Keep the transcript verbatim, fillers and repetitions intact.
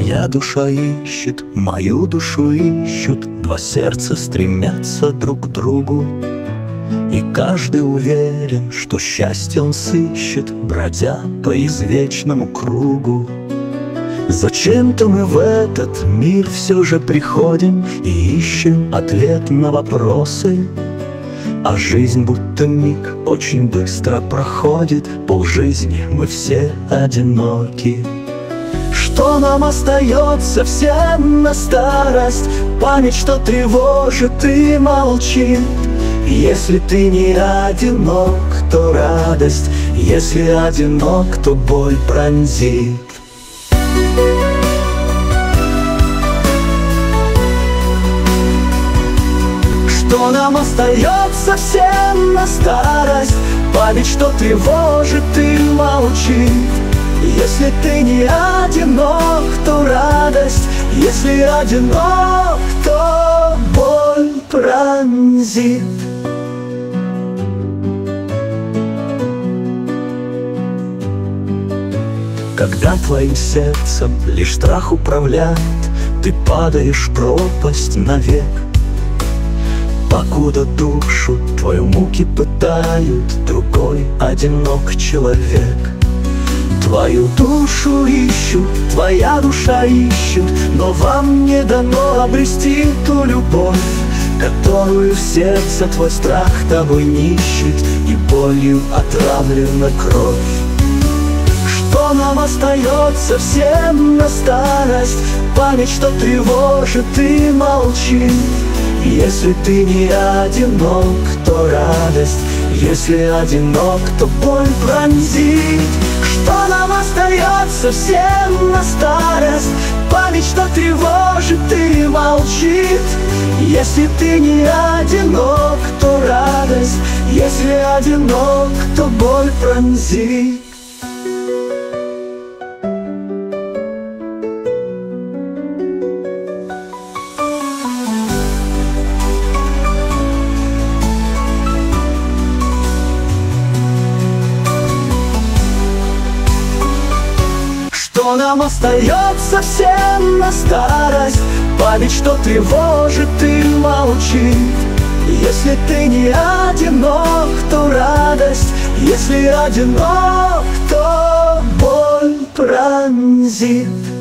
Твоя душа ищет, мою душу ищут, два сердца стремятся друг к другу. И каждый уверен, что счастье он сыщет, бродя по извечному кругу. Зачем-то мы в этот мир все же приходим и ищем ответ на вопросы. А жизнь будто миг очень быстро проходит, полжизни мы все одиноки. Что нам остается всем на старость? Память, что тревожит и молчит. Если ты не одинок, то радость, если одинок, то боль пронзит. Что нам остается всем на старость? Память, что тревожит и молчит. Если ты не одинок, то радость, если одинок, то боль пронзит. Когда твоим сердцем лишь страх управляет, ты падаешь в пропасть навек. Покуда душу твою муки пытают, другой одинок человек. Твою душу ищут, твоя душа ищет, но вам не дано обрести ту любовь, которую в сердце твой страх тобой нищет, и болью отравлена кровь. Что нам остается всем на старость? Память, что тревожит и молчит. Если ты не одинок, то радость, если одинок, то боль пронзит. Что нам остается всем на старость? Память, что тревожит и молчит. Если ты не одинок, то радость, если одинок, то боль пронзит. Что нам остается всем на старость? Память, что тревожит и молчит. Если ты не одинок, то радость, если одинок, то боль пронзит.